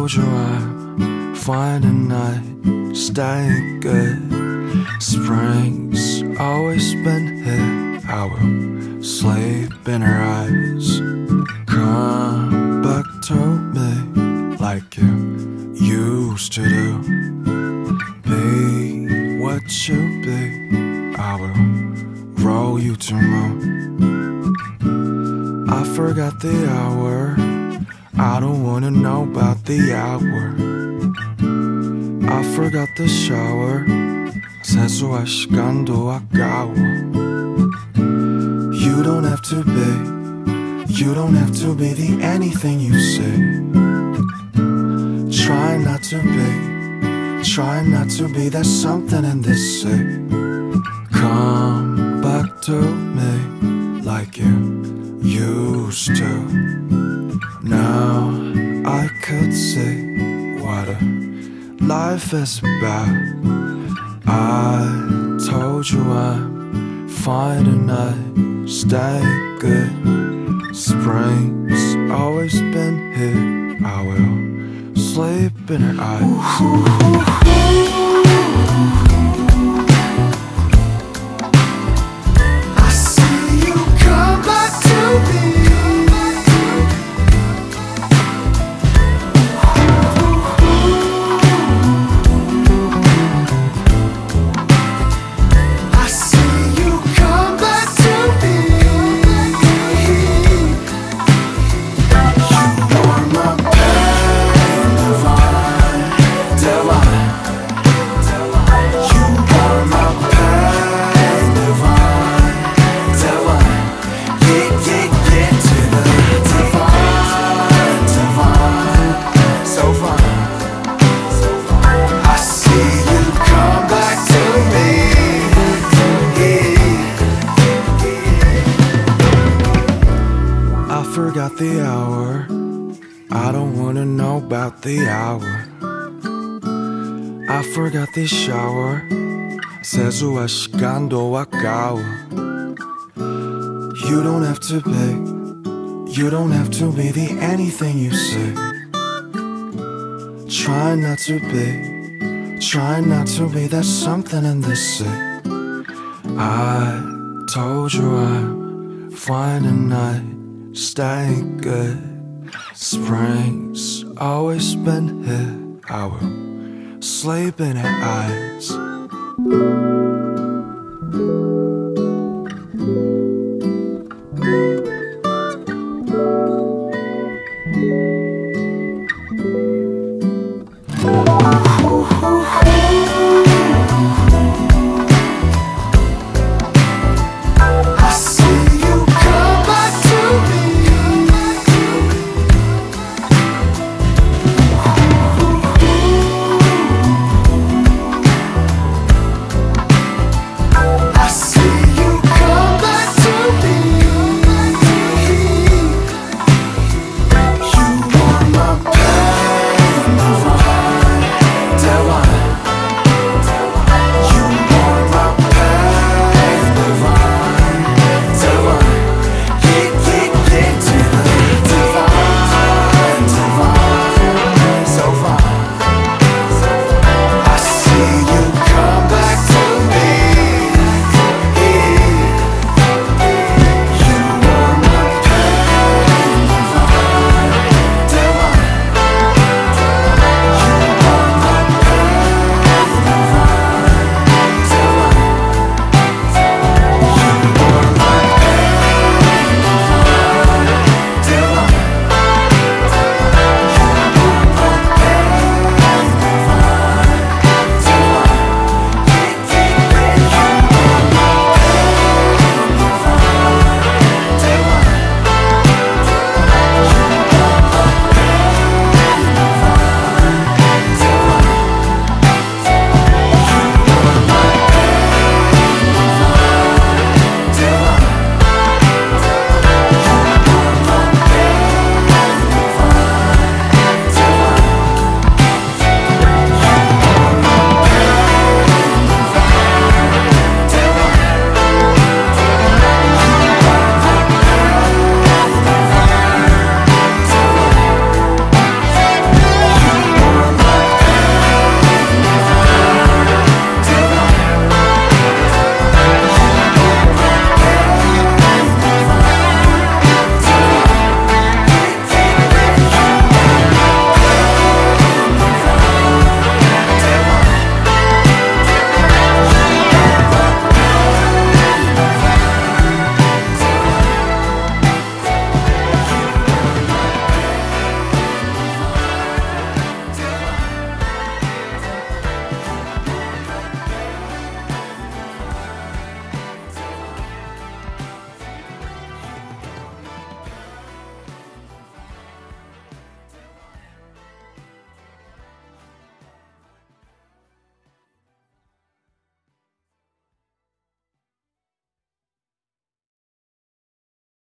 told you I'm fine tonight, staying good. Spring's always been here. I will sleep in her eyes. Come back to me like you used to do. Be what you be. I will roll you to moon. I forgot the hour. I don't wanna know about the hour. I forgot the shower. 세수할 시간도 아까워. You don't have to be the anything you say. Try not to be, there's something in this say. Come back to me like you used to. Now I could see what a life is about. I told you I'm fine tonight, stay good. Spring's always been here. I will sleep in her eyes. I see you come back to me. Forgot the hour. I don't wanna know about the hour. I forgot the shower. 세수할 시간도 아까워. You don't have to be the anything you say. Try not to be, there's something in this say. I told you I'm fine tonight, staying good. Spring's always been here. I will sleep in her eyes.